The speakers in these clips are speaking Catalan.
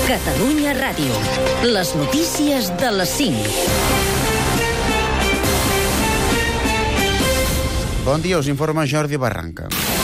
Catalunya Ràdio. Les notícies de les 5. Bon dia, us informa Jordi Barranca.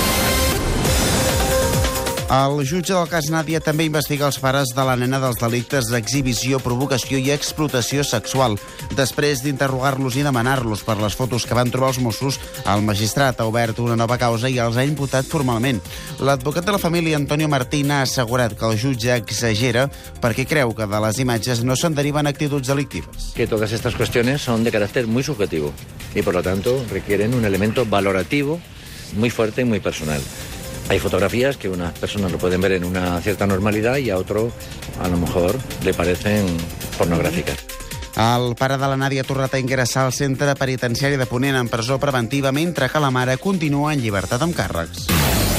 El jutge del cas Nàdia també investiga els pares de la nena dels delictes d'exhibició, provocació i explotació sexual. Després d'interrogar-los i demanar-los per les fotos que van trobar els Mossos, el magistrat ha obert una nova causa i els ha imputat formalment. L'advocat de la família, Antonio Martín, ha assegurat que el jutge exagera perquè creu que de les imatges no se'n deriven actituds delictives. Que todas estas cuestiones son de carácter muy subjetivo y, por lo tanto, requieren un elemento valorativo muy fuerte y muy personal. Hay fotografías que unas personas lo pueden ver en una cierta normalidad y a otro, a lo mejor, le parecen pornográficas. El pare de la Nàdia ha tornat a ingressar al centre penitenciari de Ponent en presó preventiva, mentre que la mare continua en llibertat amb càrrecs.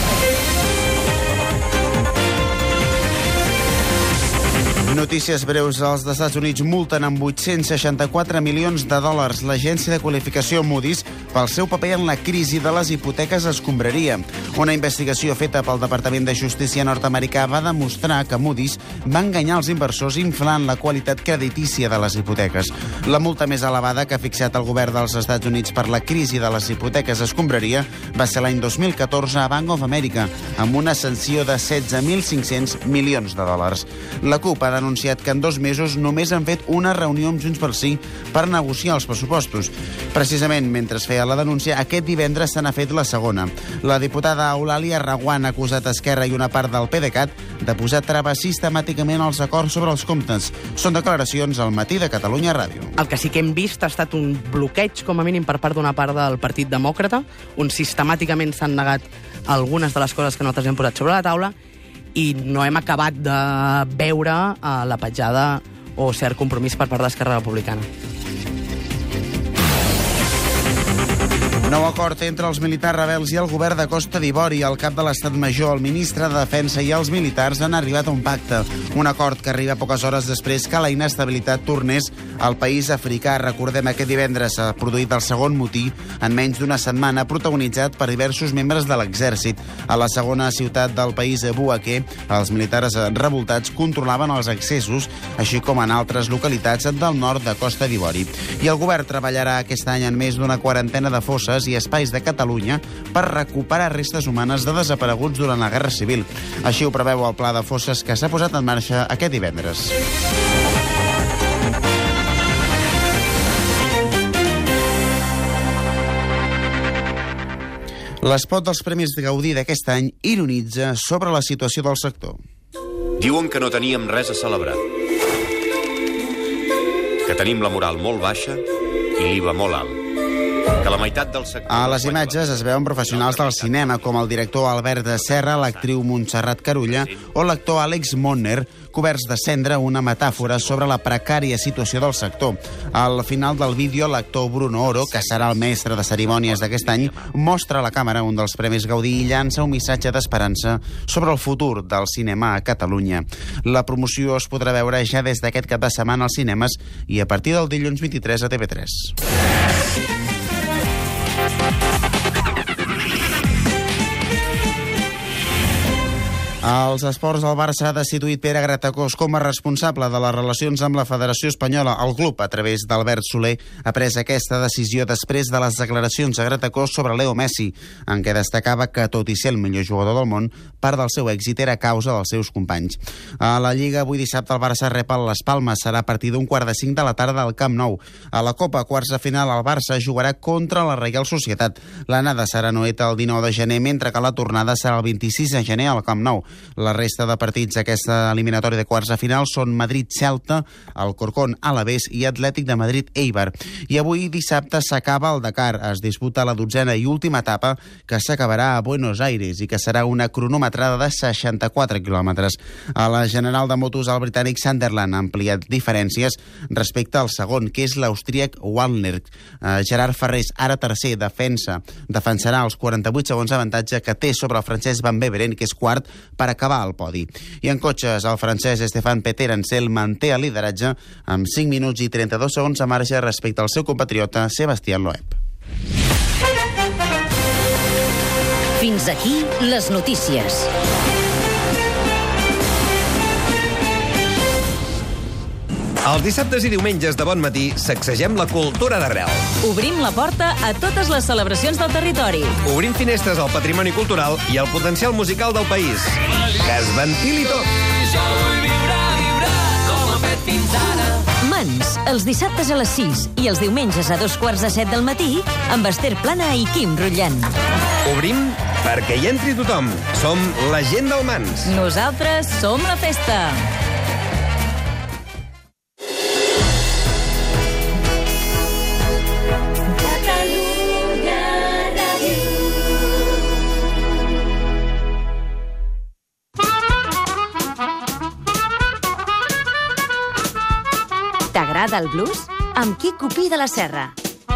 Notícies breus. Els Estats Units multen amb 864 milions de dòlars l'agència de qualificació Moody's pel seu paper en la crisi de les hipoteques escombraria. Una investigació feta pel Departament de Justícia nord-americà va demostrar que Moody's va enganyar els inversors inflant la qualitat creditícia de les hipoteques. La multa més elevada que ha fixat el govern dels Estats Units per la crisi de les hipoteques escombraria va ser l'any 2014 a Bank of America, amb una sanció de 16.500 milions de dòlars. La CUP ha denunciat que en 2 mesos només han fet una reunió amb Junts pel Sí per negociar els pressupostos. Precisament mentre es feia la denúncia, aquest divendres se n'ha fet la segona. La diputada Eulàlia Reguant ha acusat Esquerra i una part del PDeCAT de posar traves sistemàticament als acords sobre els comptes. Són declaracions al Matí de Catalunya Ràdio. El que sí que hem vist ha estat un bloqueig, com a mínim, per part d'una part del Partit Demòcrata, on sistemàticament s'han negat algunes de les coses que nosaltres hem posat sobre la taula, i no hem acabat de veure la petjada o cert compromís per part d'Esquerra Republicana. Nou acord entre els militars rebels i el govern de Costa d'Ivori. El cap de l'Estat Major, el ministre de Defensa i els militars han arribat a un pacte. Un acord que arriba poques hores després que la inestabilitat tornés al país africà. Recordem, aquest divendres s'ha produït el segon motí en menys d'una setmana, protagonitzat per diversos membres de l'exèrcit. A la segona ciutat del país, Bouaké, els militars revoltats controlaven els accessos, així com en altres localitats del nord de Costa d'Ivori. I el govern treballarà aquest any en més d'una quarantena de fosses i espais de Catalunya per recuperar restes humanes de desapareguts durant la Guerra Civil. Així ho preveu el pla de fosses que s'ha posat en marxa aquest divendres. L'espot dels Premis Gaudí d'aquest any ironitza sobre la situació del sector. Diuen que no teníem res a celebrar. Que tenim la moral molt baixa i l'IVA molt alt. Que la meitat del sector... A les imatges es veuen professionals del cinema, com el director Albert de Serra, l'actriu Montserrat Carulla o l'actor Àlex Monner, coberts de cendra, una metàfora sobre la precària situació del sector. Al final del vídeo, l'actor Bruno Oro, que serà el mestre de cerimònies d'aquest any, mostra a la càmera un dels Premis Gaudí i llança un missatge d'esperança sobre el futur del cinema a Catalunya. La promoció es podrà veure ja des d'aquest cap de setmana als cinemes i a partir del dilluns 23 a TV3. Als esports, el Barça ha destituït Pere Gratacós com a responsable de les relacions amb la Federació Espanyola. El club, a través d'Albert Soler, ha pres aquesta decisió després de les declaracions a Gratacós sobre Leo Messi, en què destacava que, tot i ser el millor jugador del món, part del seu èxit era a causa dels seus companys. A la Lliga, avui dissabte, el Barça rep el Las Palmas. Serà a partir d'un 4:45 de la tarda al Camp Nou. A la Copa, quarts de final, el Barça jugarà contra la Reial Societat. L'anada serà a Anoeta el 19 de gener, mentre que la tornada serà el 26 de gener al Camp Nou. La resta de partits d'aquesta eliminatòria de quarts de final són Madrid-Celta, Alcorcón Alavés i Atlètic de Madrid-Eibar. I avui dissabte s'acaba el Dakar. Es disputa la 12a i última etapa, que s'acabarà a Buenos Aires i que serà una cronometrada de 64 quilòmetres. A la general de motos, el britànic Sunderland ha ampliat diferències respecte al segon, que és l'austríac Wallner. Gerard Ferrés, ara tercer, defensarà els 48 segons d'avantatge que té sobre el francès Van Beveren, que és quart, per acabar al podi. I en cotxes, el francès Stéphane Peter-Ansel manté el lideratge amb 5 minuts i 32 segons de marge respecte al seu compatriota Sébastien Loeb. Fins aquí les notícies. Els dissabtes i diumenges de bon matí sacsegem la cultura d'arrel. Obrim la porta a totes les celebracions del territori. Obrim finestres al patrimoni cultural i al potencial musical del país. Que es ventili tot. Jo vull viure com ha fet fins ara. Mans, els dissabtes a les 6 i els diumenges a 2:45 del matí amb Esther Plana i Quim Rutllant. Obrim perquè hi entri tothom. Som la gent del Mans. Nosaltres som la festa. T'agrada el blues? Amb Quico Pi de la Serra.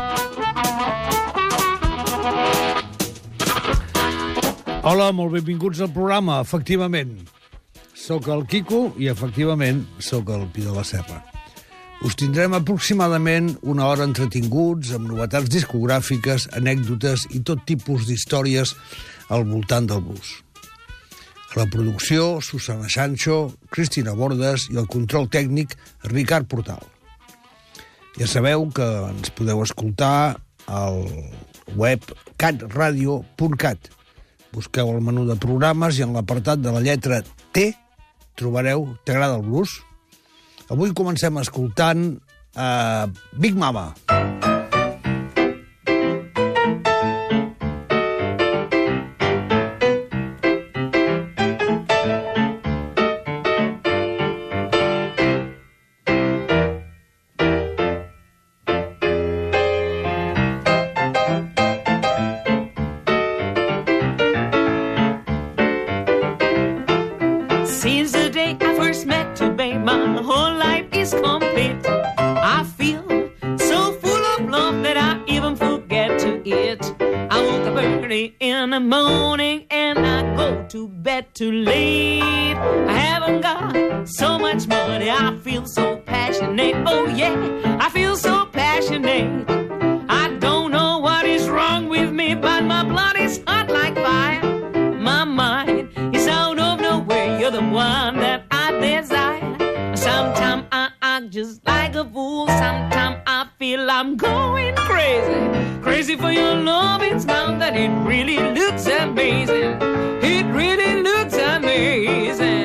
Hola, molt benvinguts al programa, efectivament. Soc el Quico i, efectivament, soc el Pi de la Serra. Us tindrem aproximadament una hora entretinguts amb novetats discogràfiques, anècdotes i tot tipus d'històries al voltant del blues. A la producció, Susana Sancho, Cristina Bordes i el control tècnic, Ricard Portal. Ja sabeu que ens podeu escoltar al web catradio.cat. Busqueu el menú de programes i en l'apartat de la lletra T trobareu T'agrada el blues? Avui comencem escoltant Big Mama. Since the day I first met you, babe, my whole life is complete. I feel so full of love that I even forget to eat. I woke up early in the morning and I go to bed too late. I haven't got so much money, I feel so passionate. Oh yeah, I feel so passionate. I don't know what is wrong with me, but my blood is hot like fire. My mind is out of nowhere, you're the one that I desire. Sometimes I act just like a fool, sometimes I feel I'm going crazy. Crazy for your loving smile, that it really looks amazing. It really looks amazing.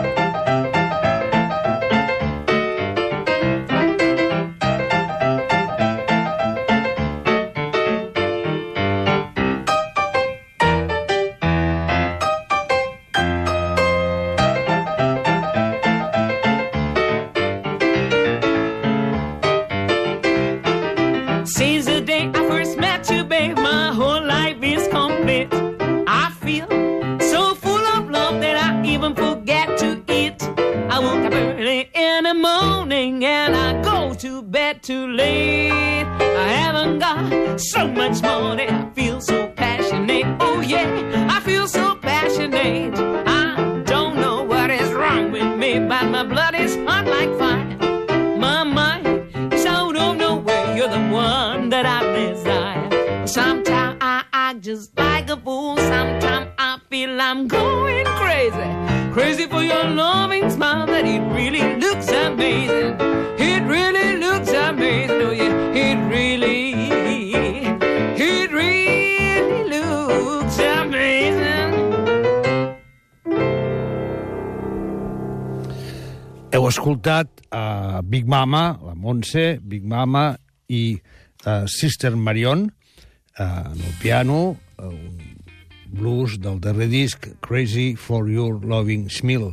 Since the day I first met you, babe, my whole life is complete. I feel so full of love that I even forget to eat. I woke up early in the morning and I go to bed too late. I haven't got so much money, I feel so passionate. Oh yeah, I feel so passionate. I don't know what is wrong with me, but my blood is hot like fire. My mind is out of nowhere, you're the one that I desire. Sometimes I act just like a fool, sometimes I feel I'm going crazy. Crazy for your loving smile, that it really looks amazing. It really looks amazing, oh yeah, it really looks amazing. Heu escoltat Big Mama, la Montse, Big Mama i Sister Marion en el piano, un blues del darrer disc Crazy for Your Loving Smile.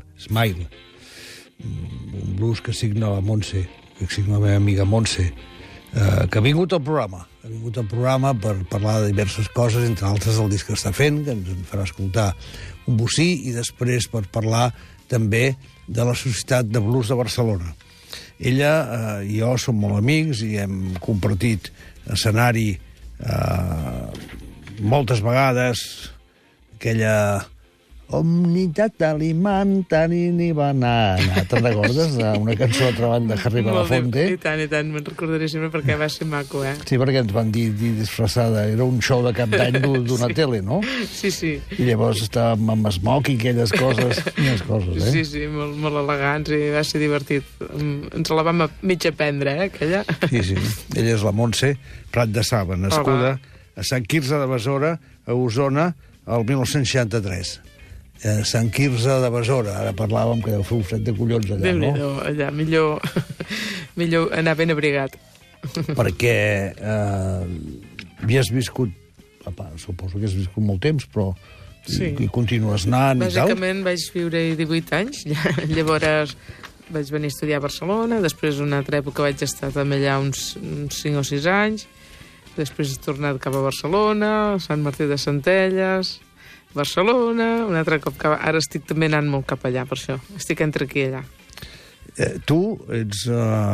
Un blues que signa la Montse, que signa la meva amiga Montse, que ha vingut al programa. Ha vingut al programa per parlar de diverses coses, entre altres el disc que està fent, que ens en farà escoltar un bocí, i després per parlar també de la Societat de Blues de Barcelona. Ella i jo som molt amics i hem compartit escenari moltes vegades, aquella Omnitat alimenta ni banana. Te'n recordes d'una cançó altra banda que arriba a la Fonte? I tant, me'n recordaré sempre perquè va ser maco, Sí, perquè ens van dir disfressada. Era un show de cap d'any d'una tele, no? Sí. I llavors estàvem amb smoking i aquelles coses, Sí, molt elegants i va ser divertit. Ens la vam mig aprendre, aquella. Sí. Ella és la Montse Prat de Saba, nascuda a Sant Quirze de Besora, a Osona, el 1963. Sant Quirze de Besora, ara parlàvem que deu fer un fred de collons allà, no? Déu-n'hi-do, allà, millor anar ben abrigat. Perquè havies viscut, suposo que has viscut molt temps, però i continues anant i tal? Bàsicament vaig viure 18 anys, llavors vaig venir a estudiar a Barcelona, després una altra època vaig estar també allà uns 5 o 6 anys, després he tornat cap a Barcelona, Sant Martí de Centelles, Barcelona, un altre cop ara estic també anant molt cap allà, per això. Estic entre aquí i allà. Tu ets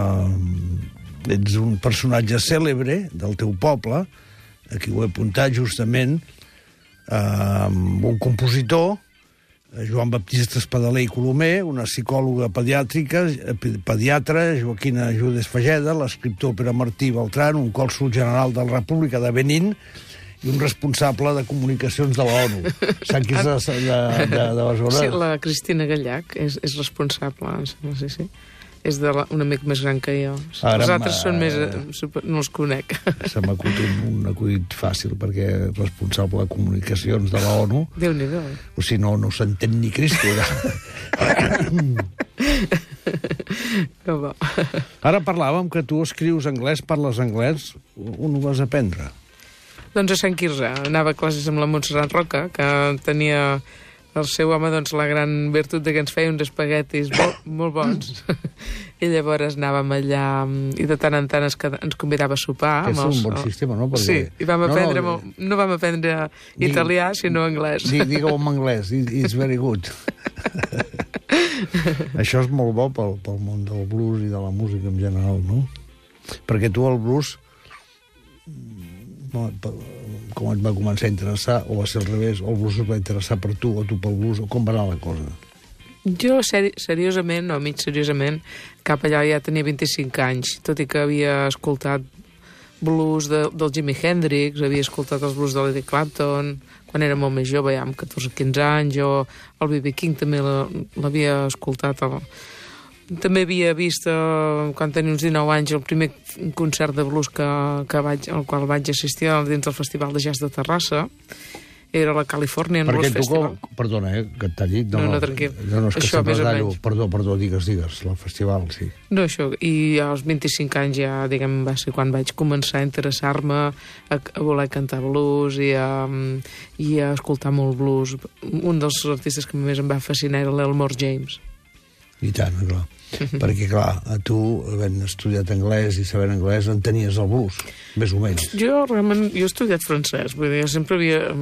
un personatge cèlebre del teu poble, aquí ho he apuntat justament, un compositor, Joan Baptista Espadaler i Colomer, una psicòloga pediatra, Joaquina Judes Fageda, l'escriptor Pere Martí Beltrán, un cònsol general de la República de Benín, i un responsable de comunicacions de l'ONU. Sant Quirze de Besora. Sí, la Cristina Gallac és responsable, sí. És un amic més gran que jo. Els altres són més... no els conec. Se m'ha acudit un acudit fàcil, perquè responsable de comunicacions de l'ONU... Déu-n'hi-do. O si no s'entén ni Cristo. Ara parlàvem que tu escrius anglès, parles anglès. On ho vas aprendre? Doncs a Sant Quirze. Anava a classes amb la Montserrat Roca, que tenia el seu home la gran virtut de que ens feia uns espaguetis molt bons. I llavors anàvem allà i de tant en tant ens convidava a sopar. Que és un bon sistema, no? Sí, i vam aprendre no vam aprendre italià, sinó anglès. Digue-ho en anglès, it's very good. Això és molt bo pel món del blues i de la música en general, no? Perquè tu el blues... com et va començar a interessar, o va ser al revés, o el blues es va interessar per tu, o tu pel blues, o com va anar la cosa? Jo, seriosament, o mig seriosament, cap allà ja tenia 25 anys, tot i que havia escoltat blues del Jimi Hendrix, havia escoltat els blues de Lady Clapton, quan era molt més jove, ja amb 14 o 15 anys, o el B.B. King també l'havia escoltat. També havia vist, quan tenia uns 19 anys, el primer concert de blues al qual vaig assistir dins del Festival de Jazz de Terrassa. Era la Californian Blues Festival. Perdona, que et talli. No, tranquil. No, és que sempre tallo. Perdó, digues, el festival, sí. No, això. I als 25 anys ja, diguem, va ser quan vaig començar a interessar-me a voler cantar blues i a escoltar molt blues. Un dels artistes que més em va fascinar era l'Elmore James. I tant, clar. Perquè, clar, tu, havent estudiat anglès i sabent anglès, entenies el blues, més o menys. Jo he estudiat francès, vull dir, jo sempre havia...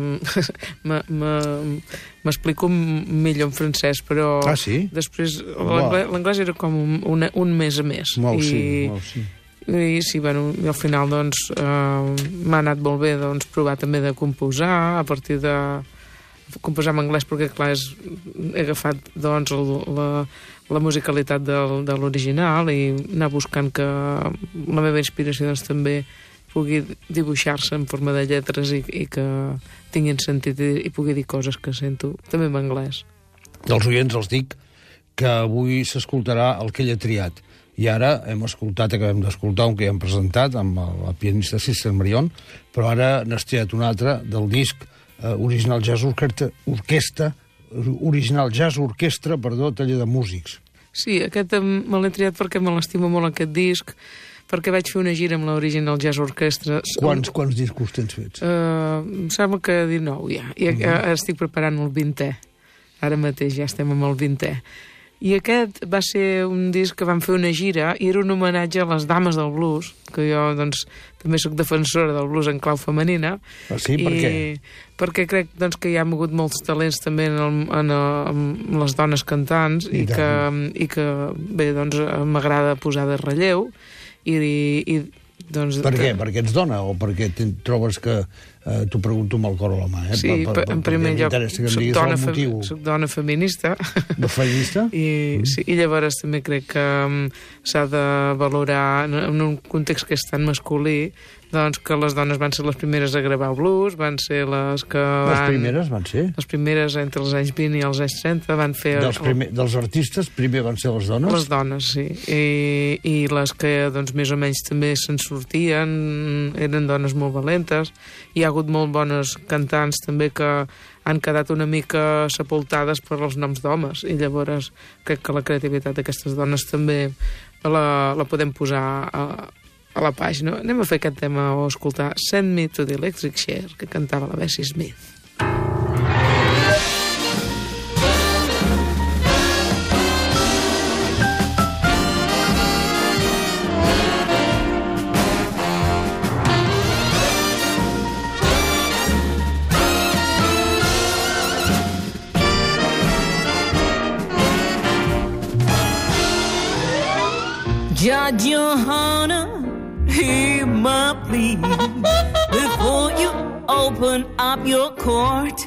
m'explico millor en francès, però... Ah, sí? Després, l'anglès era com un mes a més. Molt sí. I sí, bueno, i al final, doncs, m'ha anat molt bé, doncs, provar també de composar, a partir de... composar en anglès, perquè, clar, he agafat, doncs, la musicalitat de l'original i anar buscant que la meva inspiració, doncs, també pugui dibuixar-se en forma de lletres i que tinguin sentit i pugui dir coses que sento, també en anglès. Dels oients els dic que avui s'escoltarà el que ell ha triat. I ara acabem d'escoltar un que ja hem presentat amb la pianista Sister Marion, però ara n'has triat un altre del disc Original Jazz Orquestra, taller de músics. Sí, aquest me l'he triat perquè me l'estimo molt, aquest disc, perquè vaig fer una gira amb l'Original Jazz Orquestra. Quants discos tens fets? Em sembla que 19 ja. I estic preparant el 20è. Ara mateix ja estem amb el 20è. I aquest va ser un disc que vam fer una gira i era un homenatge a les dames del blues, que jo, doncs, també sóc defensora del blues en clau femenina. Ah, sí? Per què? Perquè crec, doncs, que hi ha hagut molts talents també en les dones cantants i que bé, doncs, m'agrada posar de relleu i Doncs, Per què? Perquè ets dona o perquè trobes que t'ho pregunto amb el cor a la mà? Sí, en primer lloc, soc dona feminista. Feminista? Sí, i llavors també crec que s'ha de valorar, en un context que és tan masculí, doncs que les dones van ser les primeres a gravar blues, van ser les que Les primeres van ser? Les primeres entre els anys 20 i els anys 30 van fer... Dels artistes primer van ser les dones? Les dones, sí. I les que doncs, més o menys també se'n sortien, eren dones molt valentes. Hi ha hagut molt bones cantants també que han quedat una mica sepultades per els noms d'homes, i llavors crec que la creativitat d'aquestes dones també la podem posar a la pàgina. Anem a fer aquest tema o escoltar Send Me to the Electric Chair, que cantava la Bessie Smith. Judge your honor, hear my plea before you open up your court.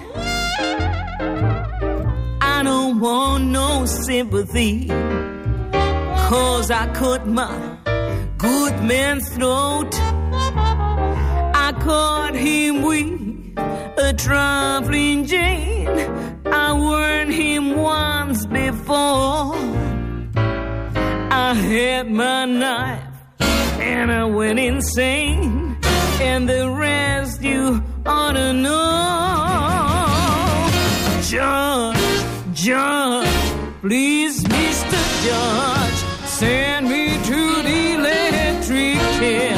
I don't want no sympathy, 'cause I cut my good man's throat. I caught him with a traveling chain, I warned him once before. I had my knife and I went insane, and the rest you ought to know. Judge, please, Mr. Judge, send me to the electric chair.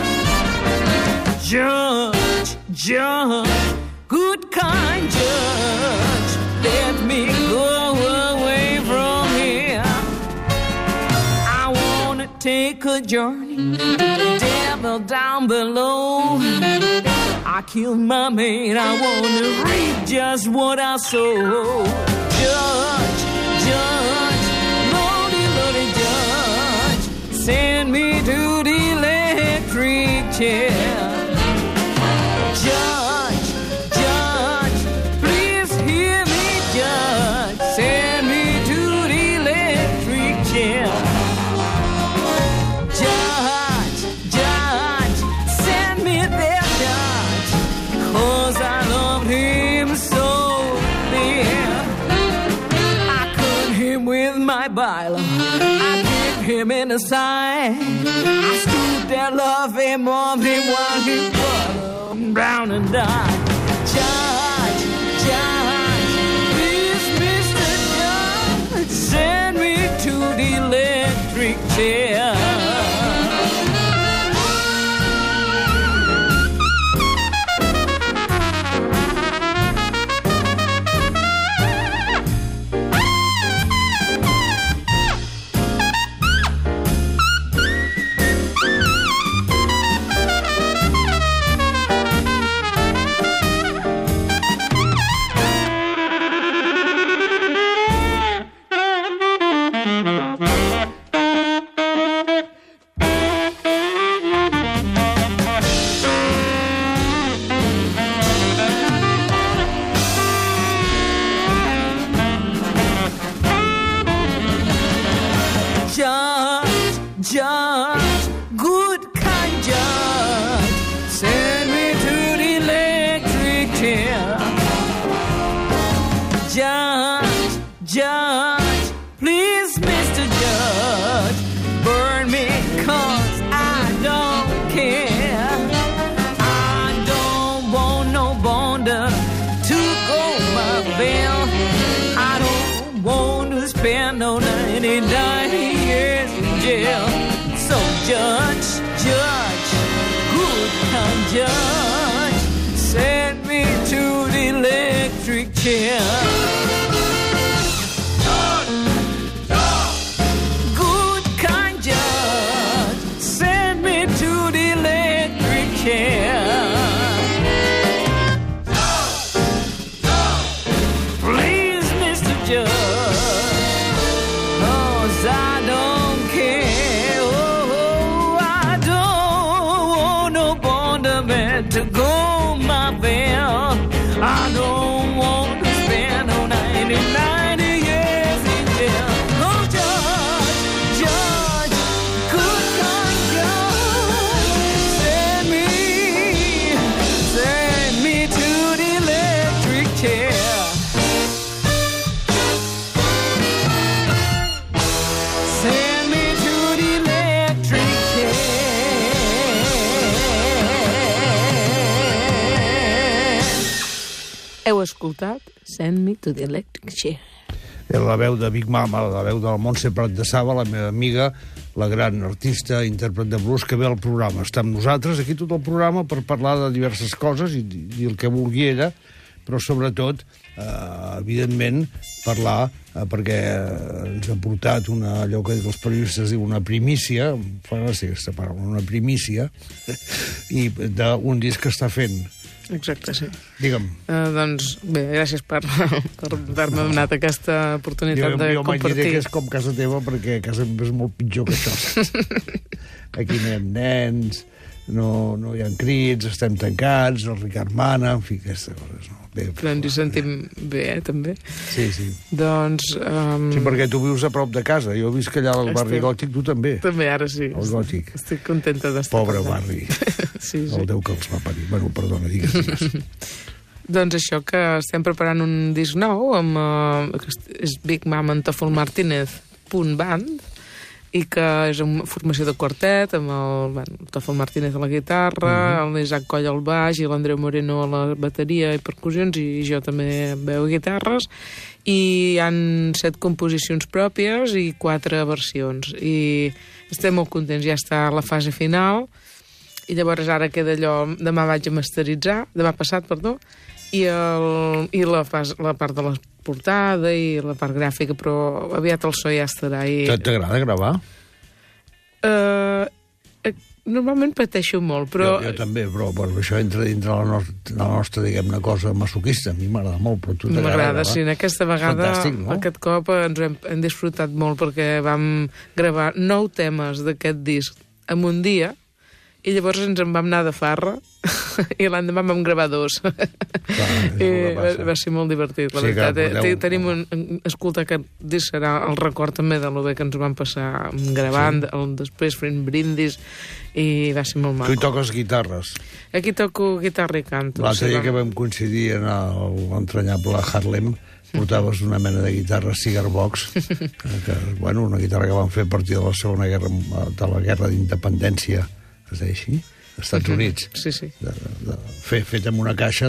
Judge, good kind judge, let me go away from here. Take a journey, devil down below. I killed my man, I want to reap just what I sow. Judge, Lordy, Judge, send me to the electric chair. Judge, please hear me, Judge, send me to the electric chair. Bylaw, I kicked him in the side. I stood there loving more than while he brought him down and died. Judge, please, Mr. Judge, send me to the electric chair. Judge, good kind judge, send me to the electric chair. Judge, please, Mr. Judge, burn me 'cause I don't care. I don't want no bonder to go my bail. I don't want to spend no 99 years in jail. So judge, good kind judge, send me to the electric chair. Good kind judge, send me to the electric chair. Please, Mr. Judge, 'cause I don't care. Oh, I don't Heu escoltat Send Me to the Electric Chair. La veu de Big Mama, la veu del Montse Prat de Saba, la meva amiga, la gran artista, intèrpret de blues, que ve al programa. Està amb nosaltres aquí tot el programa per parlar de diverses coses i el que vulgui ella, però sobretot, evidentment, parlar, perquè ens ha portat allò que els periodistes diuen una primícia, fa gràcia aquesta paraula, una primícia, i d'un disc que està fent. Exacte, sí. Digue'm. Doncs bé, gràcies per haver-me donat aquesta oportunitat de Jo mai diré compartir. que és com casa teva, perquè casa meva és molt pitjor que això. Aquí no hi ha nens, no hi ha crits, estem tancats, el Ricard mana, en fi, aquestes coses. No? Bé, Però ens hi sentim bé, també. Sí, sí. Doncs... Sí, perquè tu vius a prop de casa. Jo visc allà al barri Gòtic, tu també. També, ara sí. El Gòtic. Estic contenta d'estar. Pobre barri. Sí. El Déu que els va parir. Bueno, perdona, digues. Doncs això, que estem preparant un disc nou amb és Big Mama Tafel Martínez .band, i que és una formació de quartet amb el Tafel Martínez a la guitarra, l'Isaac Coll al baix i l'Andreu Moreno a la bateria i percussions, i jo també veu guitarres, i hi han 7 composicions pròpies i 4 versions, i estem molt contents. Ja està a la fase final, i llavors ara queda allò, demà vaig a masteritzar, demà passat, perdó, i la part de la portada i la part gràfica, però aviat el so ja estarà. T'agrada gravar? Normalment pateixo molt, però... Jo també, però això entra dintre la nostra, diguem-ne, cosa masoquista. A mi m'agrada molt, però tu t'agrada M'agrada, gravar. sí. Aquesta vegada, Fantàstic, no? aquest cop, ens hem disfrutat molt, perquè vam gravar 9 temes d'aquest disc en un dia, i llavors ens en vam anar de farra, i l'endemà vam gravar 2. I va ser molt divertit, la veritat. Escolta, aquest disc serà el record també de lo bé que ens vam passar gravant, després fent brindis, i va ser molt maco. Tu hi toques guitarres. Aquí toco guitarra i canto. L'altre dia que vam coincidir en l'entranyable Harlem, portaves una mena de guitarra Cigarbox, una guitarra que van fer a partir de la Segona Guerra, de la Guerra d'Independència, es deia així? als Estats Units. Sí, sí. Fet amb una caixa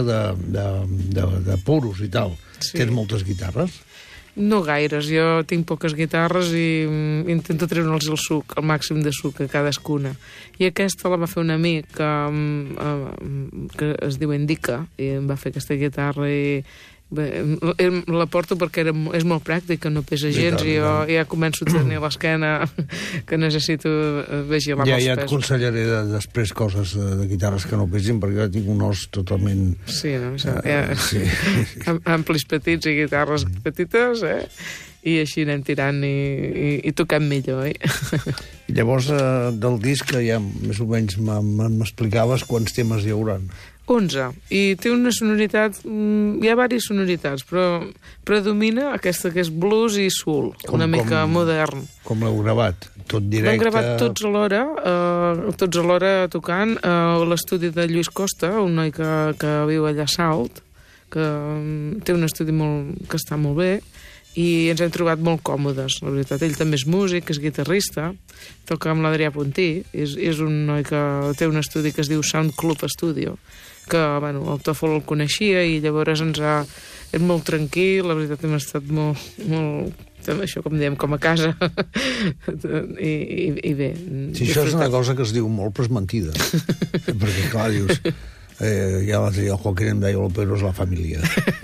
de puros i tal. Sí. Tens moltes guitarres? No gaires, jo tinc poques guitarres i intento treure'ls el suc, el màxim de suc a cadascuna. I aquesta la va fer un amic que es diu Indica, i em va fer aquesta guitarra i la porto perquè és molt pràctica, no pesa gens, i jo ja començo a tenir l'esquena que necessito vigilar els pesos. Ja et aconsellaré després coses de guitarres que no pesin, perquè jo tinc un os totalment... Sí, no? Amplis petits i guitarres petites, i així anem tirant i tocant millor, I llavors, del disc, ja més o menys m'explicaves quants temes hi haurà. 11. I té una sonoritat... Hi ha diverses sonoritats, però predomina aquesta que és blues i soul, una mica modern. Com l'heu gravat? Tot directe? L'hem gravat tots alhora tocant a l'estudi de Lluís Costa, un noi que viu allà a Salt, que té un estudi que està molt bé, i ens hem trobat molt còmodes, la veritat. Ell també és músic, és guitarrista, toca amb l'Adrià Puntí, és un noi que té un estudi que es diu Sound Club Studio, que el Tòfol el coneixia i llavors és molt tranquil, la veritat hem estat molt això com diem, com a casa i bé. Sí, això és una cosa que es diu molt, però és mentida. Perquè clar, dius ja l'altre dia el Joaquín em deia l'opero és la família.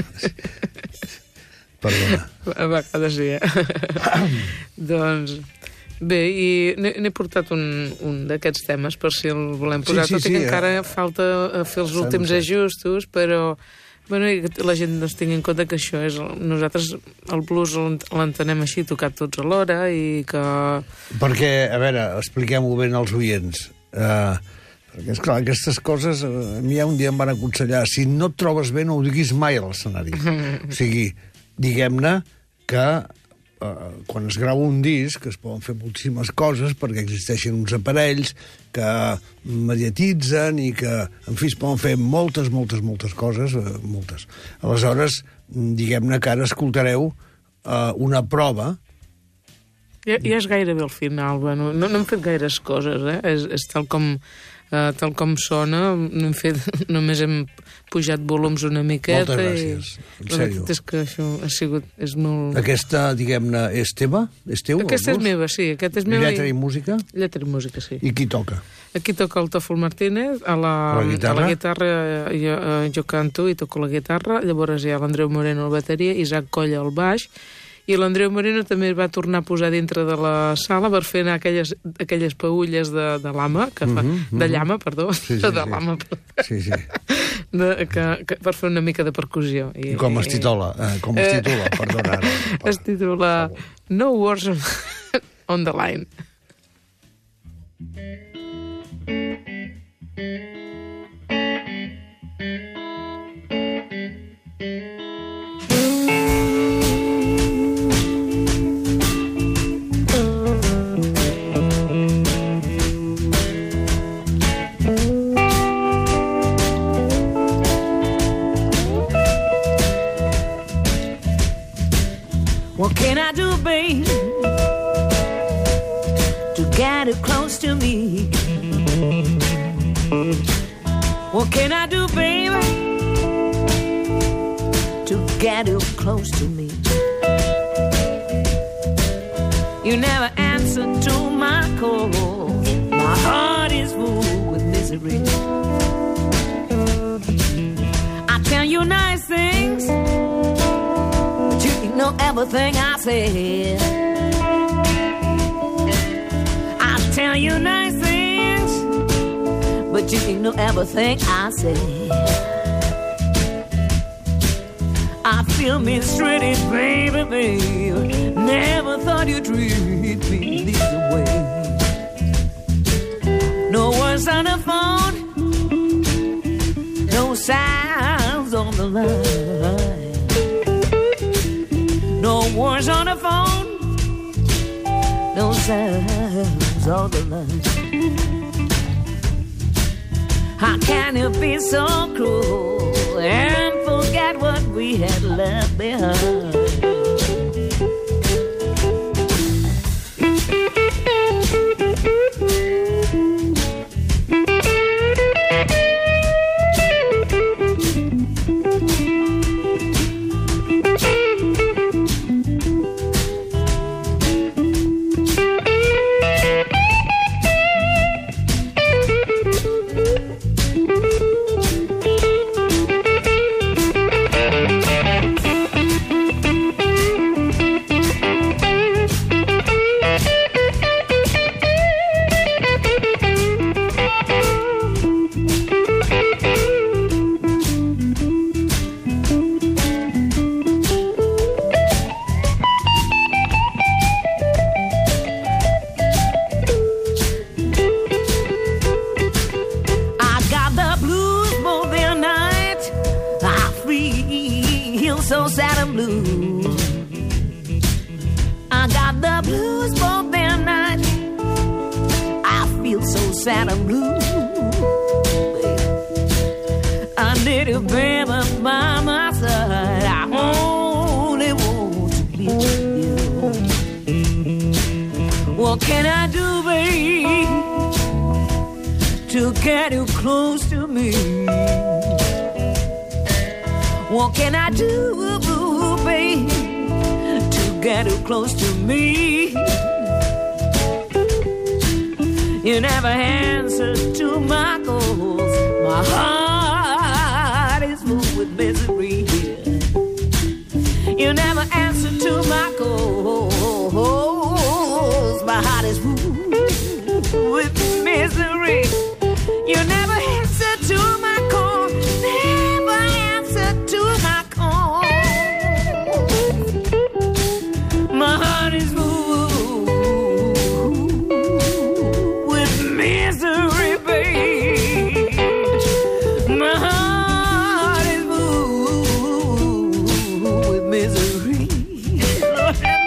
Perdona. A vegades sí, Doncs... Bé, i n'he portat un d'aquests temes per si el volem posar, tot i que encara falta fer els últims ajustos, però la gent no es tingui en compte que això és... Nosaltres el blues l'entenem així, tocat tots alhora, i que... Perquè, a veure, expliquem-ho ben als oients. Perquè, esclar, aquestes coses... A mi ja un dia em van aconsellar, si no et trobes bé no ho diguis mai a l'escenari. O sigui, diguem-ne que quan es grava un disc es poden fer moltíssimes coses perquè existeixen uns aparells que mediatitzen i que, en fi, es poden fer moltes coses, moltes. Aleshores, diguem-ne que ara escoltareu una prova Ja és gairebé al final. Bueno, no hem fet gaires coses, És tal com sona. Només hem pujat volums una miqueta. Moltes gràcies, en la veritat és que això és molt... Aquesta, diguem-ne, és teva? És teu? Aquesta és meva, sí. Aquesta és meva. Lletra i música? Lletra i música, sí. I qui toca? Aquí toca el Tòfol Martínez, a la guitarra jo canto i toco la guitarra, llavors hi ha l'Andreu Moreno a la bateria, Isaac Colla al baix, i l'Andreu Moreno també va tornar a posar dintre de la sala per fer anar aquelles paulles de llama, de llama, perdó, de llama, sí. per fer una mica de percussió. I com es titula? Perdona. Es titula No Words on the Line. What can I do, babe, to get it close to me? What can I do, baby, to get you close to me? You never answer to my call. My heart is full with misery. I tell you nice things, but you ignore everything I say. I tell you nice things, but you ignore everything I say. I feel mistreated, baby, baby. Never thought you'd treat me this way. No words on the phone, no sounds on the line. No words on the phone, no sounds on the line. How can you be so cruel and forget what we had left behind? So sad and blue. I got the blues for their night. I feel so sad and blue. I need a baby by my side. I only want to be with you. What can I do, babe, to get you close to me? What can I do, babe, to get you close to me? You never answer to my calls. My heart is full with misery. You never answer to my calls. My heart is full with misery. You never answer to my call. Never answer to my call. My heart is full with misery, babe. My heart is full with misery.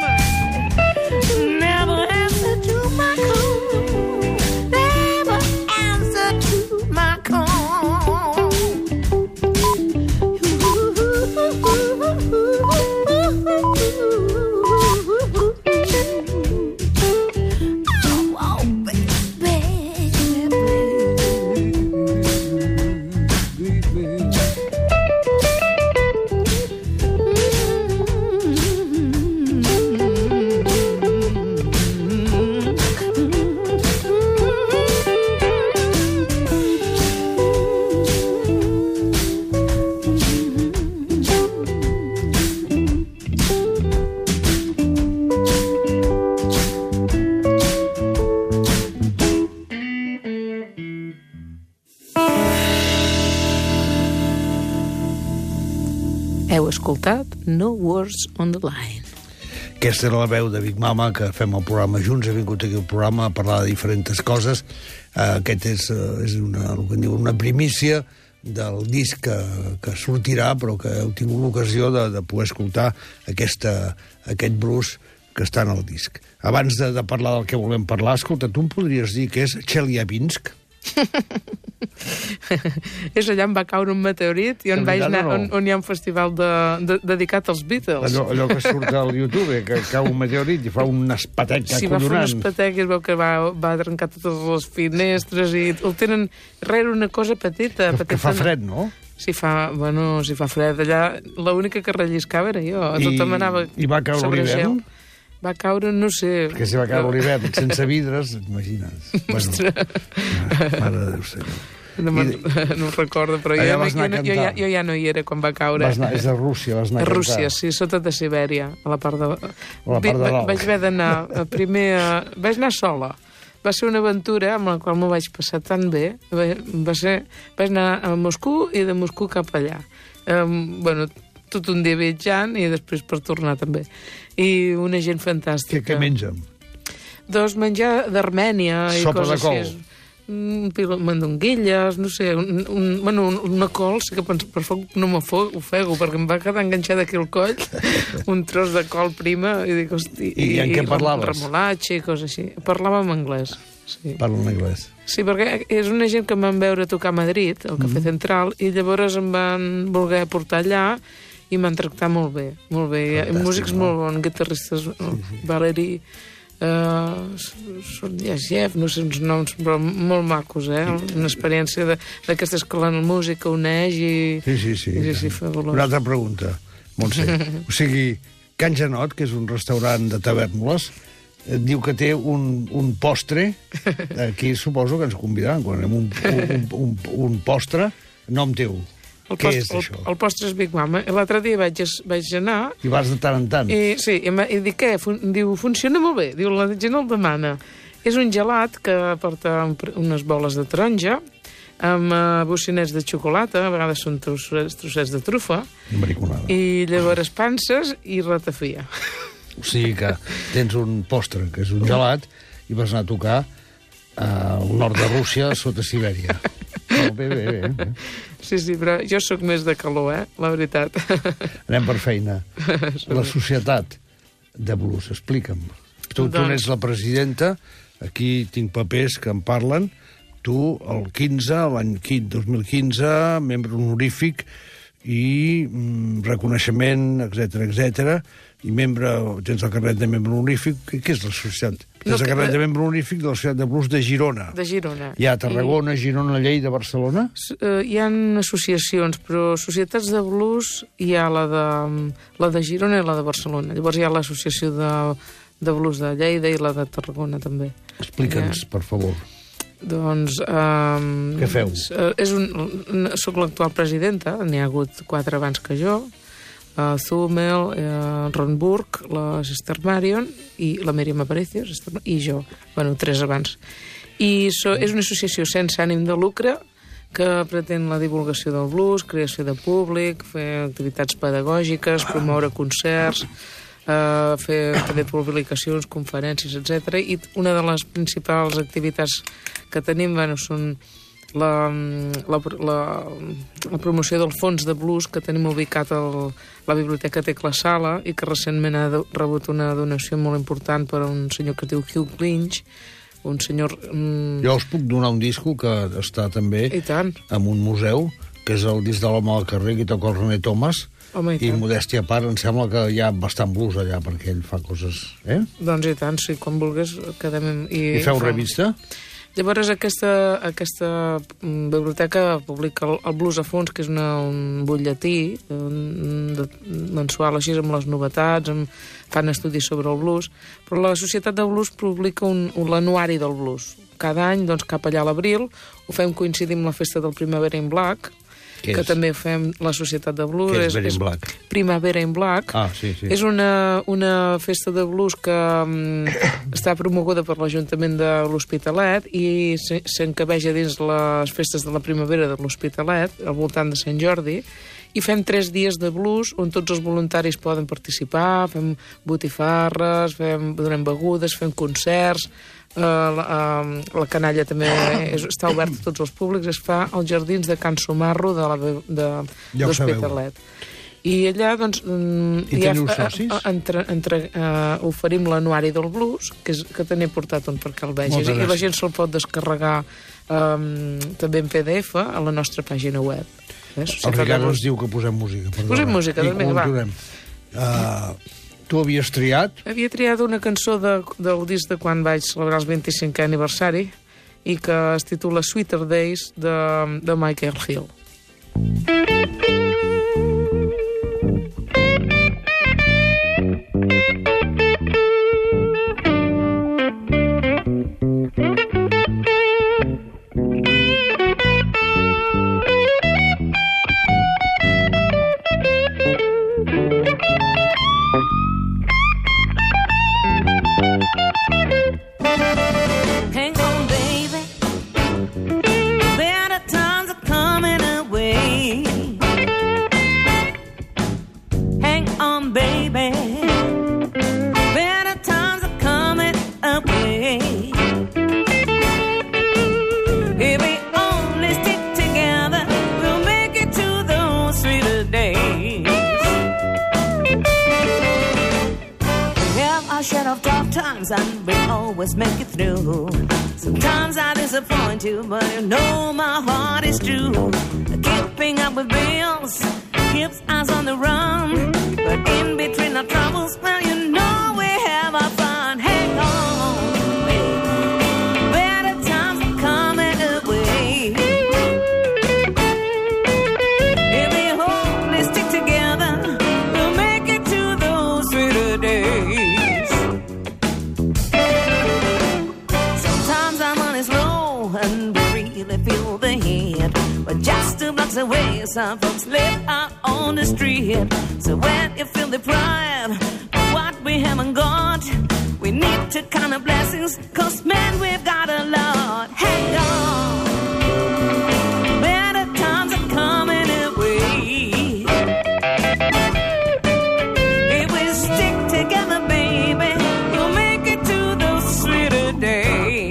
escoltat No Words on the Line. Aquesta era la veu de Big Mama, que fem el programa junts, ha vingut aquí al programa a parlar de diferents coses. Aquest és una primícia del disc que sortirà, però que heu tingut l'ocasió de poder escoltar aquest blues que està en el disc. Abans de parlar del que volem parlar, escolta, tu em podries dir què és Chelyabinsk? És allà on va caure un meteorit i on vaig anar, on hi ha un festival dedicat als Beatles. Allò que surt al YouTube, que cau un meteorit i fa un espatec acollonant. Sí, va fer un espatec i es veu que va trencar totes les finestres i el tenen rere una cosa petita. Que fa fred, no? Si fa fred allà, l'única que relliscava era jo. Tothom anava I va caure l'hivern? Va caure, no sé... Perquè si va caure l'hivern sense vidres, imagina't. Bueno, mare de Déu, senyor. No ho recordo, però jo ja no hi era quan va caure. És a Rússia, vas anar a cantar. A Rússia, sí, sota de Sibèria, a la part de... Vaig haver d'anar primer... Vaig anar sola. Va ser una aventura amb la qual m'ho vaig passar tan bé. Vaig anar a Moscou i de Moscou cap allà. Tot un dia viatjant i després per tornar també. I una gent fantàstica. Què mengen? Doncs menjar d'Armènia i sopa coses de col. Així. Mandonguilles, no sé, una col, sí que per foc no m'ofego, perquè em va quedar enganxada aquí al coll, un tros de col prima, i dic, hosti... I en què parlaves? Remolatge i coses així. Parlàvem anglès. Sí. Parlo en anglès. Sí, perquè és una gent que em van veure tocar a Madrid, al Cafè Central, i llavors em van voler portar allà i m'han tractat molt bé, molt bé. Fantàstic, músics molt bons, guitarristes, Valeri, Sordiajev, no sé uns noms, però molt macos, Una experiència d'aquestes que la música uneix i... Sí, fabulós. Una altra pregunta, Montse. O sigui, Can Janot, que és un restaurant de tavèrnoles, diu que té un postre, aquí suposo que ens convidaran, quan anem un postre, nom teu. Què és això? El postre és Big Mama. L'altre dia vaig anar... I vas de tant en tant. Sí, i dic, què? Diu, funciona molt bé. Diu, la gent el demana. És un gelat que porta unes boles de taronja, amb bocinets de xocolata, a vegades són trossets de trufa, i llavors panses i ratafia. O sigui que tens un postre, que és un gelat, i vas anar a tocar al nord de Rússia, sota Sibèria. Bé. Sí, però jo sóc més de calor, la veritat. Anem per feina. La Societat de Blues, explica'm. Tu n'ets la presidenta, aquí tinc papers que en parlen, tu el 15, l'any 2015, membre honorífic i reconeixement, etc. I tens el carnet de membre honorífic. Què és la societat? Tens el carnet de membre honorífic de la Societat de Blues de Girona. De Girona. Hi ha Tarragona, Girona, Lleida, Barcelona? Hi ha associacions, però societats de blues hi ha la de Girona i la de Barcelona. Llavors hi ha l'associació de blues de Lleida i la de Tarragona, també. Explica'ns, per favor. Doncs... Què feu? Soc l'actual presidenta, n'hi ha hagut 4 abans que jo, Zumel, Ron Burke, la Sister Marion i la Míriam Aparicio i jo, 3 abans. I és una associació sense ànim de lucre que pretén la divulgació del blues, creació de públic, fer activitats pedagògiques, promoure concerts, fer també publicacions, conferències, etc. I una de les principals activitats que tenim són la promoció del fons de blues que tenim ubicat a la Biblioteca Tecla Sala i que recentment ha rebut una donació molt important per un senyor que es diu Hugh Lynch, un senyor... Jo us puc donar un disco que està també en un museu, que és el disc de l'Home al carrer, que toca el René Thomas, i modèstia a part, em sembla que hi ha bastant blues allà, perquè ell fa coses... Doncs i tant, sí, quan vulguis quedem... I feu revista? Llavors aquesta biblioteca publica el Blues a fons, que és un butlletí mensual així amb les novetats, fan estudis sobre el blues, però la Societat de Blues publica l'anuari del blues. Cada any, cap allà a l'abril, ho fem coincidir amb la festa del Primavera in Black, que també fem la Societat de Blues. Què és Vera in Black? Primavera in Black. Sí. És una festa de blues que està promoguda per l'Ajuntament de l'Hospitalet i s'encabeja dins les festes de la primavera de l'Hospitalet, al voltant de Sant Jordi, i fem 3 dies de blues on tots els voluntaris poden participar, fem botifarres, donem begudes, fem concerts, la canalla també està oberta a tots els públics, es fa als jardins de Can Somarro de l'Hospitalet. I allà, doncs... I teniu socis? Oferim l'anuari del blues, que te n'he portat un perquè el vegis, i la gent se'l pot descarregar també en PDF a la nostra pàgina web. El Ricard ens diu que posem música. Posem música, doncs vinga, va. Tu havies triat? Havia triat una cançó del disc de quan vaig celebrar el 25è aniversari i que es titula Sweeter Days de Michael Hill. And we always make it through. Sometimes I disappoint you, but you know my heart is true. Keeping up with bills keeps us on the run, but in between our troubles, well, you know we have our fun. Hang on, baby, better times are coming away. If we only stick together, we'll make it to those sweeter days. And we really feel the heat, but just 2 blocks away, some folks live out on the street. So when you feel deprived of what we haven't got, we need to count our blessings, 'cause man, we've got a lot. Hang on, better times are coming away. If we stick together, baby, we'll make it to those sweeter days.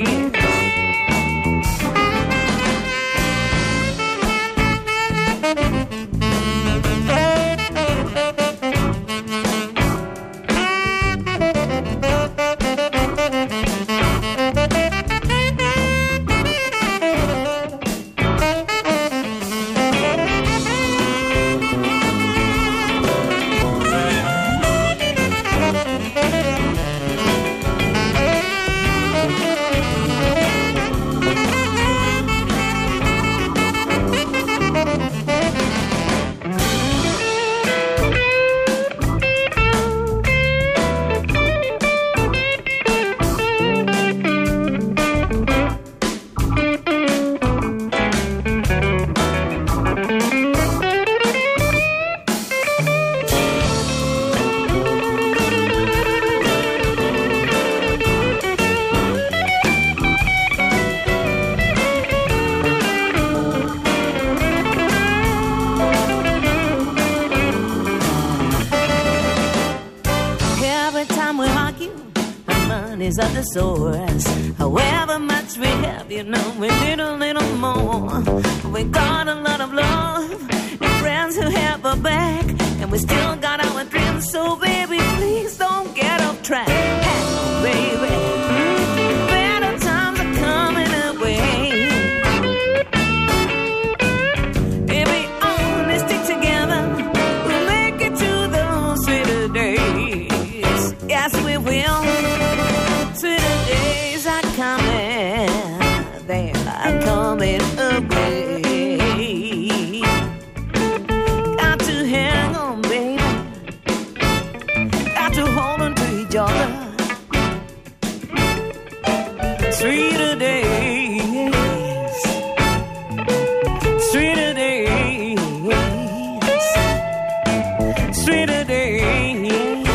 Is at the source. However much we have, you know, we need a little more. We got a lot of love and friends who have our back, and we still got our dreams. So baby, please don't get off track. Hang on, baby. Better times are coming away. If we only stick together, we'll make it to those sweeter days. Yes, we will. Sweeter days are coming, they are coming away. Got to hang on, baby. Got to hold on to each other. Sweeter days, sweeter days, sweeter days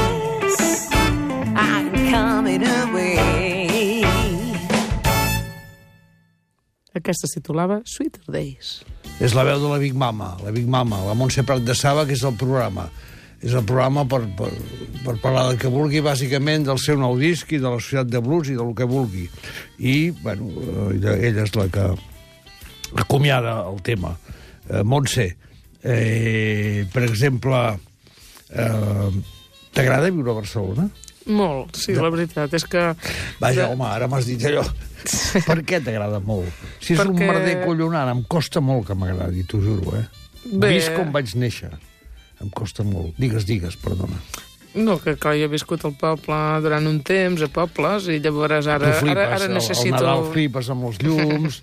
are coming away. Aquesta es titulava Sweeter Days. És la veu de la Big Mama, la Montse Prat de Saba, que és el programa. És el programa per parlar del que vulgui, bàsicament del seu nou disc i de la societat de blues i del que vulgui. I, bueno, ella és la que acomiada el tema. Montse, per exemple, t'agrada viure a Barcelona? Molt, sí, la veritat és que... Vaja, home, ara m'has dit allò. Per què t'agrada molt? Si és un merder collonant, em costa molt que m'agradi, t'ho juro, Vist com vaig néixer. Em costa molt. Digues, perdona. No, que clar, jo he viscut al poble durant un temps, a pobles, i llavors ara necessito... Al Nadal flipes amb els llums...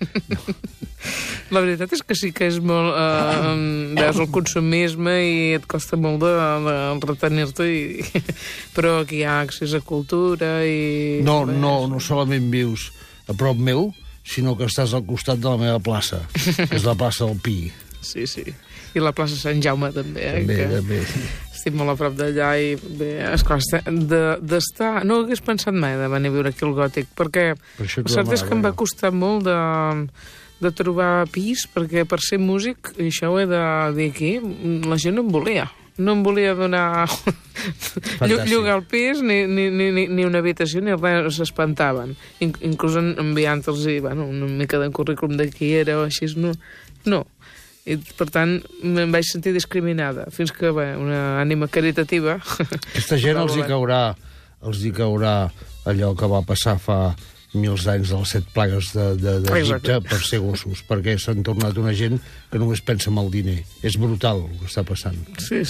La veritat és que sí que és molt... veus el consumisme i et costa molt de retenir-te, però aquí hi ha accés a cultura i... No solament vius a prop meu, sinó que estàs al costat de la meva plaça, que és la plaça del Pi. Sí. I la plaça Sant Jaume també, També. Estic molt a prop d'allà i bé, esclar, d'estar... No hagués pensat mai de venir a viure aquí al Gòtic, perquè el cert és que em va costar molt de trobar pis, perquè per ser músic, i això ho he de dir aquí, la gent no em volia. No em volia donar llogar el pis, ni una habitació, ni res, s'espantaven. Inclús enviant-los, una mica de currículum de qui era o així, no. I, per tant, em vaig sentir discriminada, fins que, una ànima caritativa... Aquesta gent els hi caurà allò que va passar fa 1000 anys de les 7 plagues d'Egipte per ser gossos, perquè s'han tornat una gent que només pensa en el diner. És brutal el que està passant. Sí,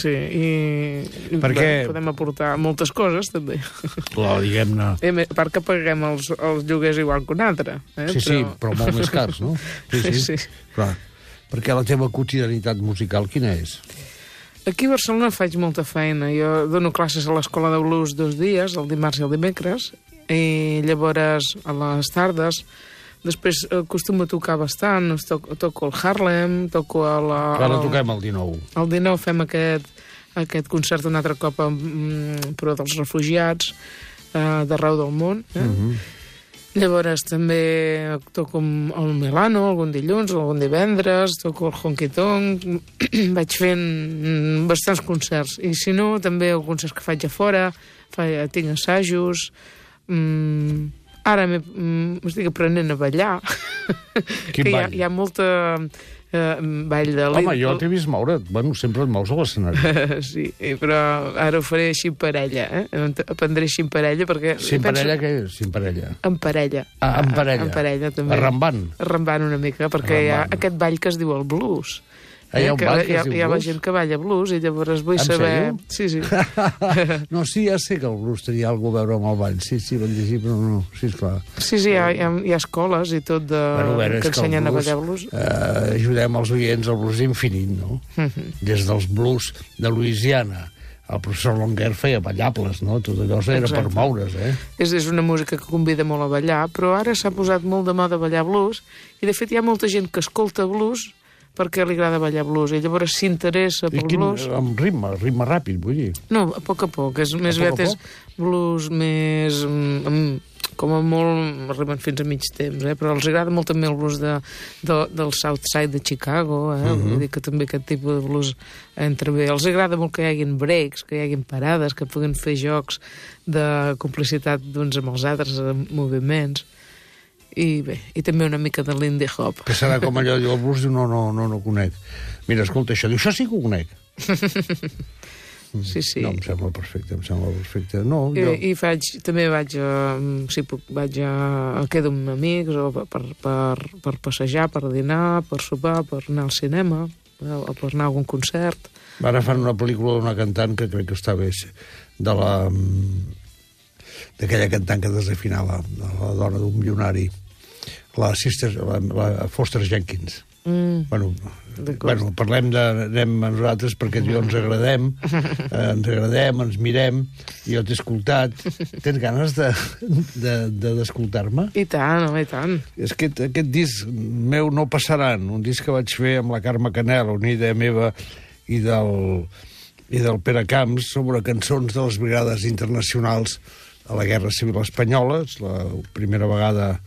i podem aportar moltes coses, també. Clar, diguem-ne... A part que paguem els lloguers igual que un altre. Sí, però molt més cars, no? Sí. Clar. Perquè la teva quotidianitat musical, quina és? Aquí a Barcelona faig molta feina. Jo dono classes a l'escola de blues 2 dies, el dimarts i el dimecres, i llavors a les tardes. Després acostumo a tocar bastant, toco el Harlem, toco a la... Ara toquem el 19. El 19 fem aquest concert un altre cop però dels refugiats d'arreu del món. Llavors també toco el Milano algun dilluns, algun divendres, toco el Honky Tonk, vaig fent bastants concerts. I si no, també els concerts que faig a fora, tinc assajos... Ara m'estic aprenent a ballar. Quin ball? Hi ha molta... ball de... Home, jo t'he vist moure't. Bueno, sempre et mous a l'escenari. Sí, però ara ho faré així en parella, Aprendré així en parella, perquè... Sí, en parella què és? En parella? En parella. En parella? En parella, també. Arrambant? Arrambant una mica, perquè hi ha aquest ball que es diu el blues. Hi ha un ball que es diu blues? Hi ha la gent que balla blues i llavors vull saber... Sí. No, sí, ja sé que el blues tenia alguna a veure amb el ball. Sí, van dir, però no. Sí, esclar. Sí, hi ha escoles i tot que ensenyen a ballar blues. Ajudem els oients al blues infinit, no? Des dels blues de Louisiana. El professor Longuer feia ballables, no? Tot allò era per moure's, És una música que convida molt a ballar, però ara s'ha posat molt de moda ballar blues i, de fet, hi ha molta gent que escolta blues perquè li agrada ballar blues, i llavors s'interessa pel blues. Amb ritme ràpid, vull dir? No, a poc a poc. És més aviat és blues més... com a molt arriben fins a mig temps, però els agrada molt també el blues del South Side de Chicago, vull dir que també aquest tipus de blues entra bé. Els agrada molt que hi haguin breaks, que hi haguin parades, que puguin fer jocs de complicitat d'uns amb els altres moviments. I bé, i també una mica de l'indie hop. Que serà com allò, el blues diu, no conec. Mira, escolta, això sí que ho conec. Sí. No, em sembla perfecte. No, jo... I també vaig quedo amb amics, o per passejar, per dinar, per sopar, per anar al cinema, o per anar a algun concert. Ara fan una pel·lícula d'una cantant que crec que està bé, d'aquella cantant que desafina la dona d'un milionari, la Foster Jenkins. Bueno, anem a nosaltres perquè ens agradem, ens mirem, jo t'he escoltat. Tens ganes d'escoltar-me? I tant, i tant. És que aquest disc meu No passaran, un disc que vaig fer amb la Carme Canel, una idea meva i del Pere Camps, sobre cançons de les brigades internacionals a la Guerra Civil Espanyola. És la primera vegada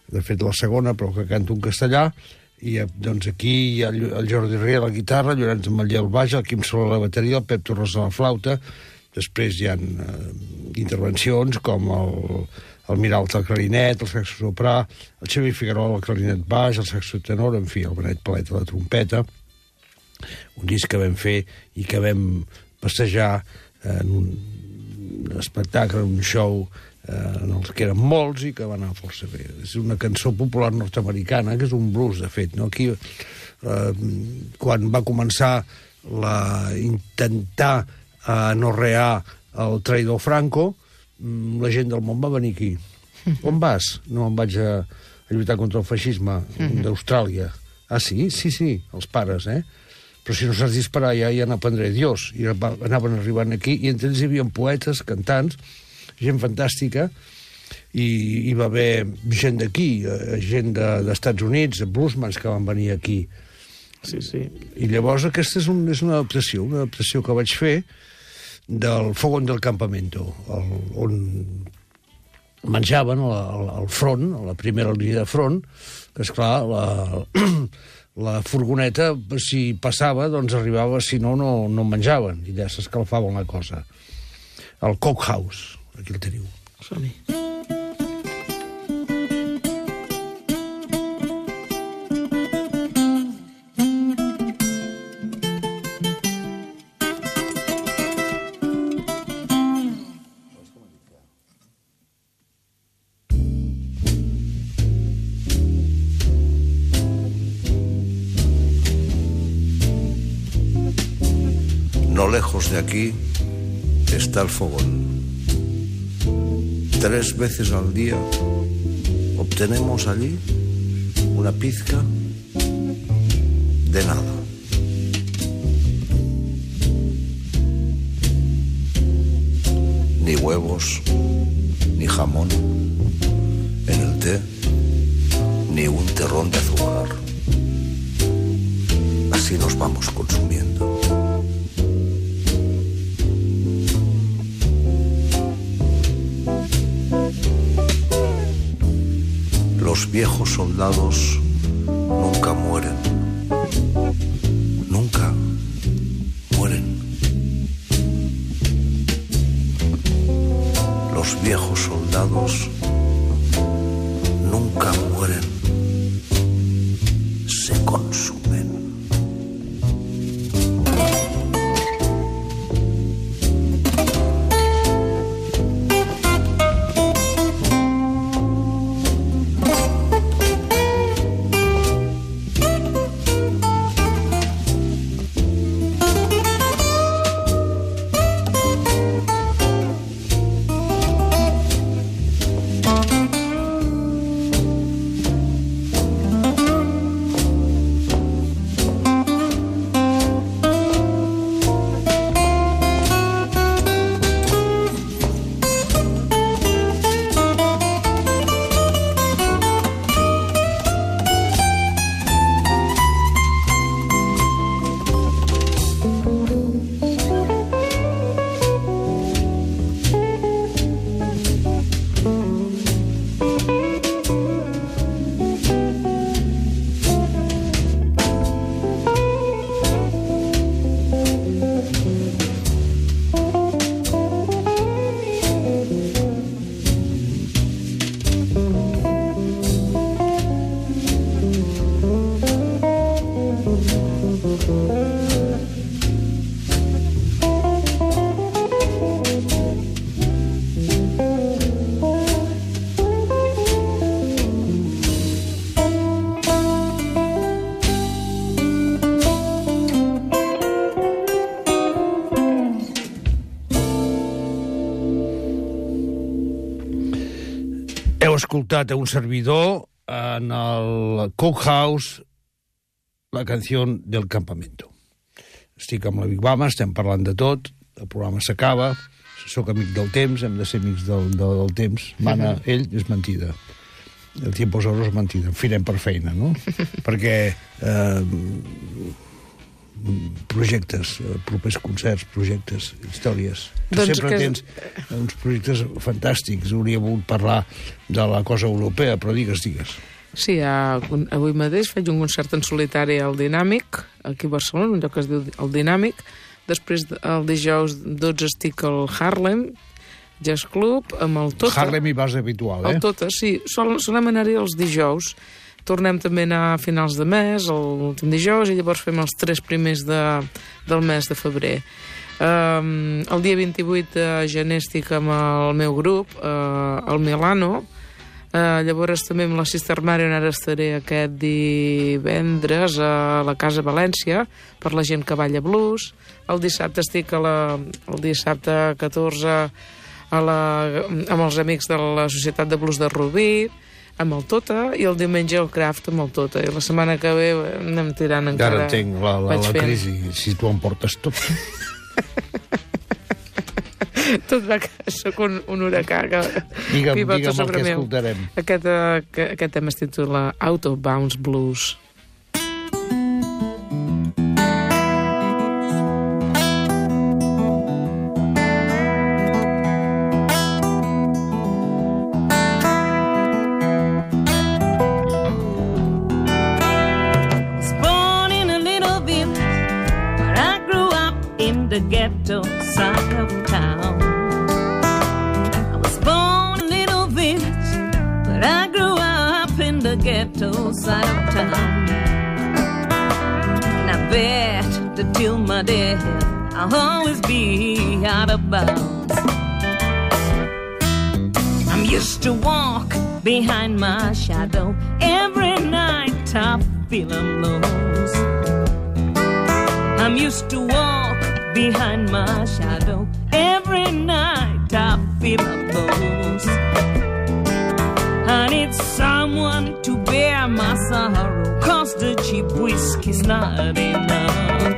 de fet la segona, però que canto en castellà, i doncs aquí hi ha el Jordi Riera a la guitarra, el Llorenç Ametller al baix, el Quim Soler a la bateria, el Pep Torres a la flauta. Després hi ha intervencions com el Miralt al clarinet, el saxo soprà, el Xavier Figuerola al clarinet baix, el saxo tenor, en fi, el Benet Palet a la trompeta. Un disc que vam fer i que vam passejar en un espectacle, un show en els que eren molts i que va anar força bé. És una cançó popular nord-americana, que és un blues, de fet. No? Aquí, quan va començar intentar anorrear el traïdor Franco, la gent del món va venir aquí. On vas? No, em vaig a lluitar contra el feixisme d'Austràlia. Ah, sí? Sí, els pares, Però si no saps disparar ja n'aprendré Dios. I anaven arribant aquí, i entre ells hi havia poetes, cantants, gent fantàstica, i hi va haver gent d'aquí, gent d'Estats Units, bluesmans que van venir aquí. Sí. I llavors aquesta és una adaptació que vaig fer del Fogón del Campamento, on menjaven al front, a la primera línia de front, que esclar, la furgoneta, si passava, doncs arribava, si no menjaven, i ja s'escalfaven la cosa. El Cookhouse, aquí el teniu. Som-hi. No lejos de aquí está el fogón. 3 veces al día obtenemos allí una pizca de nada. Ni huevos, ni jamón en el té, ni un terrón de azúcar. Así nos vamos consumiendo. Los viejos soldados nunca mueren. Nunca mueren. Los viejos soldados nunca mueren. Se consumen. Heu escoltat a un servidor en el Cookhouse la canció del campamento. Estic amb la Big Mama, estem parlant de tot, el programa s'acaba, sóc amic del temps, hem de ser amics del temps. Mana, ell, és mentida. El tiempo és mentida. En fi, anem per feina, no? Perquè projectes, propers concerts, projectes, històries. Tu Doncs sempre que- tens uns projectes fantàstics. Hauria volgut parlar de la cosa europea, però digues. Sí, avui mateix faig un concert en solitari al Dinàmic, aquí a Barcelona, un lloc que es diu el Dinàmic. Després, el dijous 12 estic al Harlem Jazz Club, amb el Tota. Harlem hi vas habitual, El Tota, sí. Solem anar-hi els dijous. Tornem també a anar a finals de mes, l'últim dijous, i llavors fem els 3 primers del mes de febrer. El dia 28 de gener estic amb el meu grup, al Milano. Llavors també amb la Sister Marion ara estaré aquest divendres a la Casa València per la gent que balla blues. El dissabte estic el dissabte 14 amb els amics de la Societat de Blues de Rubí, amb el Tota, i el diumenge el Craft amb el Tota. I la setmana que ve anem tirant encara. Ara entenc la crisi, si tu em portes tot. Tot va que sóc un huracà que Digue'm el que escoltarem. Aquest tema es titula Out of Bounds Blues. The ghetto side of town. I was born in a little village, but I grew up in the ghetto side of town. And I bet that till my death I'll always be out of bounds. I'm used to walk behind my shadow every night. I feel I'm lost. I'm used to walk behind my shadow every night. I feel I'm lost. I need someone to bear my sorrow, 'cause the cheap whiskey's not enough.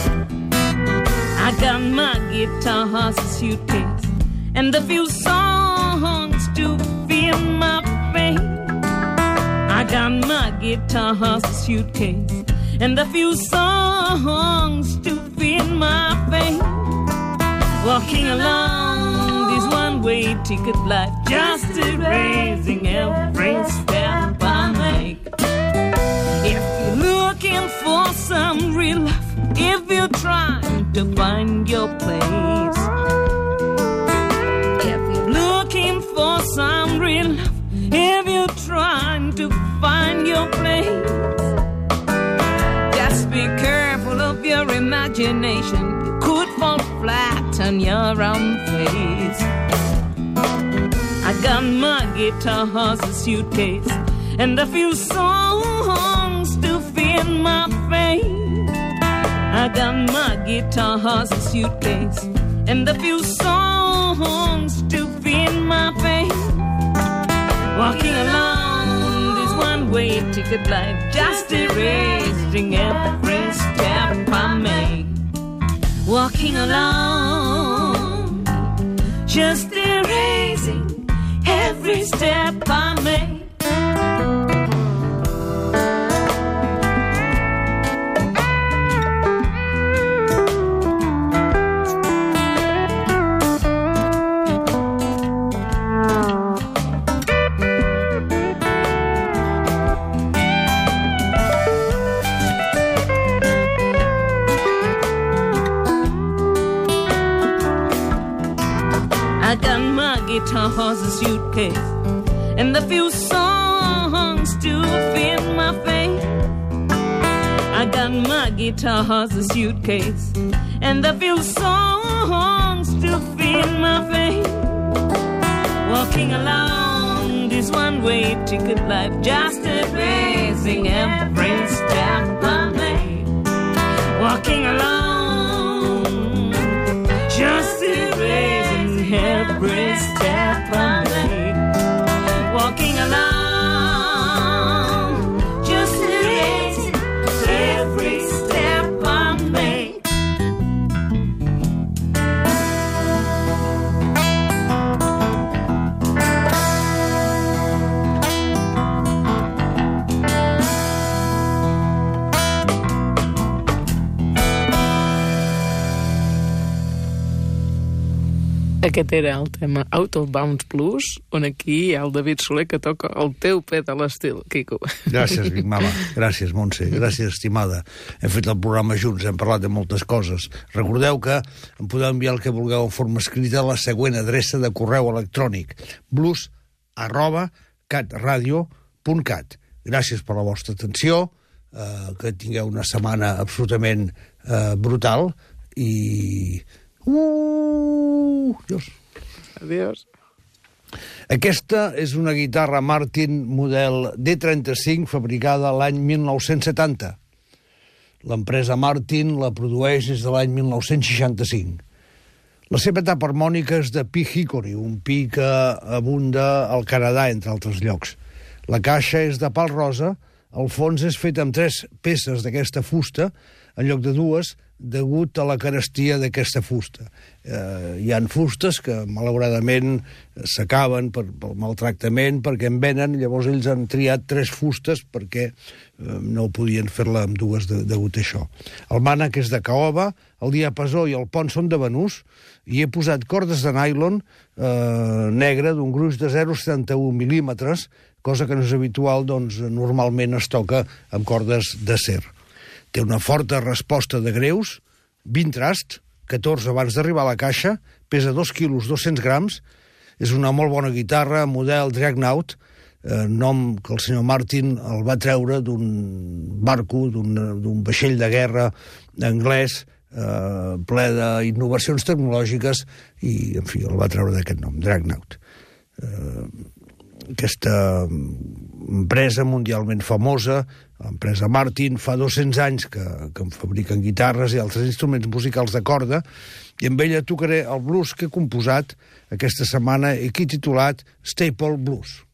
I got my guitar, suitcase, and a few songs to fill my pain. I got my guitar, suitcase, and a few songs to fill my pain. Walking along this one-way ticket life, just erasing every step I make. If you're looking for some real life, if you're trying to find your place, if you're looking for some real life, if you're trying to find your place, be careful of your imagination. You could fall flat on your own face. I got my guitar, a suitcase, and a few songs to fill my face. I got my guitar, a suitcase, and a few songs to fill my face. Walking along this one-way ticket life, just erasing every step I make. Walking along, just erasing every step I make. I got my guitar, a suitcase, and a few songs to fill my face. I got my guitar, a suitcase, and a few songs to fill my face. Walking along this one-way ticket life, just erasing every step I make. Walking along, just erasing every step I make. Walking along, just erasing every step I make. Aquest era el tema Out of Bounds Blues, on aquí hi ha el David Soler que toca el teu pet a l'estil, Quico. Gràcies, Big Mama. Gràcies, Montse. Gràcies, estimada. Hem fet el programa junts, hem parlat de moltes coses. Recordeu que em podeu enviar el que vulgueu en forma escrita a la següent adreça de correu electrònic: blues@catradio.cat. Gràcies per la vostra atenció, que tingueu una setmana absolutament brutal i... Adiós. Adiós. Aquesta és una guitarra Martin model D35 fabricada l'any 1970. L'empresa Martin la produeix des de l'any 1965. La seva etapa harmònica és de pi hickory, un pi que abunda al Canadà, entre altres llocs. La caixa és de pal rosa, el fons és fet amb 3 peces d'aquesta fusta, en lloc de 2, degut a la carestia d'aquesta fusta. Hi ha fustes que, malauradament, s'acaben pel maltractament, perquè en venen, llavors ells han triat 3 fustes perquè no podien fer-la amb 2 degut a això. El mànec és de caoba, el diapasó i el pont són de banús, i he posat cordes de nylon negre d'un gruix de 0,71 mil·límetres, cosa que no és habitual, doncs normalment es toca amb cordes d'acer. Té una forta resposta de greus, 20 trasts, 14 abans d'arribar a la caixa, pesa 2 quilos 200 grams, és una molt bona guitarra, model Dreadnought, nom que el senyor Martin el va treure d'un barco, d'un vaixell de guerra anglès, ple d'innovacions tecnològiques, i, en fi, el va treure d'aquest nom, Dreadnought. Aquesta empresa mundialment famosa, l'empresa Martin, fa 200 anys que en fabriquen guitarres i altres instruments musicals de corda, i amb ella tocaré el blues que he composat aquesta setmana i que he titulat Staple Blues.